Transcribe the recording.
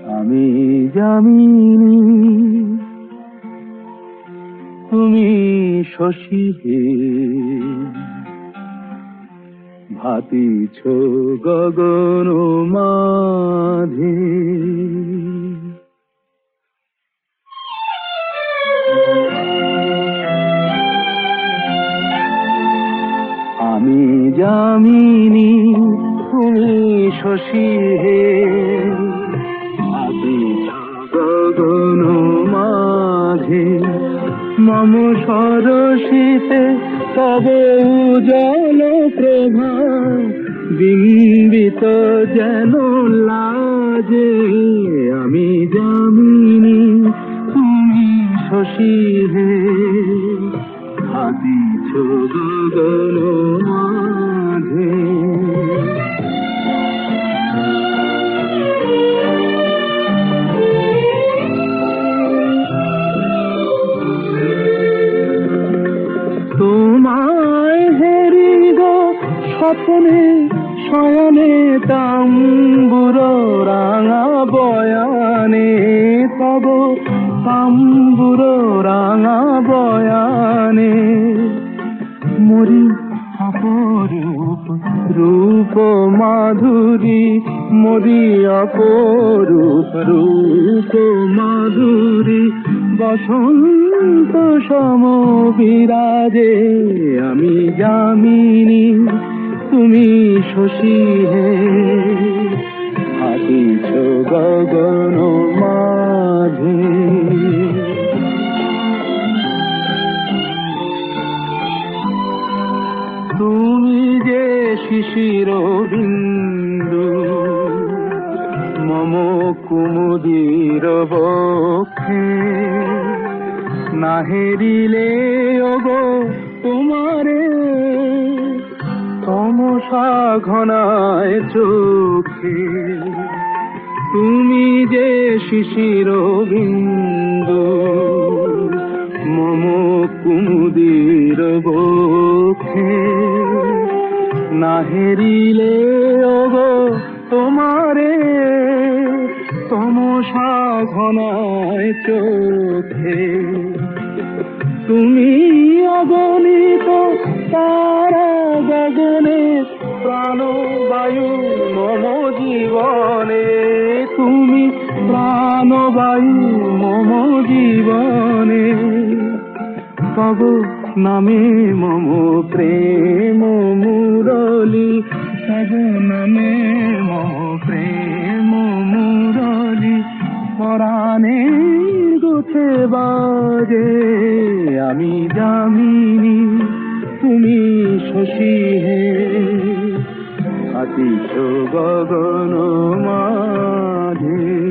আমি যামিনী তুমি শশী হে, ভাতিছ গগন মাঝে। আমি যামিনী তুমি শশী হে, ভাতিছ গগন মাঝে। মম সরসিতে তব উজ্জ্বল প্রভা, বিম্বিত যেন লাজে। আমি যামিনী তুমি শশী হে, ভাতিছ গগন মাঝে। তোমায় হেরি গো স্বপ্নে শয়নে, তাম্বুর রাঙা বয়ানে তব তাম্বুর রাঙা বয়ানে। মরি অপরূপ রূপ মাধুরী, মরি অপরূপ রূপ মাধুরী। বসন্ত সম বিরাজে, আমি যামিনী তুমি শশী হে, ভাতিছ গগন মাঝে। তুমি যে শিশির বিন্দু মম কুমুদির বক্ষে, না হেরিলে ওগো তোমারে তমসা ঘনায় চোখে। তুমি যে শিশির বিন্দু মম কুমুদির বক্ষে, না হেরিলে ওগো তোমারে তমসা ঘনায় চোখে। তুমি অগণিত তারা গগনে, প্রাণবায়ু মম জীবনে। তুমি প্রাণবায়ু মম জীবনে। তব নামে মম প্রেম মুরলী, তব নামে মম প্রেম মুরলী। পরাণে গুছে বাজে, আমি যামিনী তুমি শশী হে, ভাতিছ গগন মাঝে।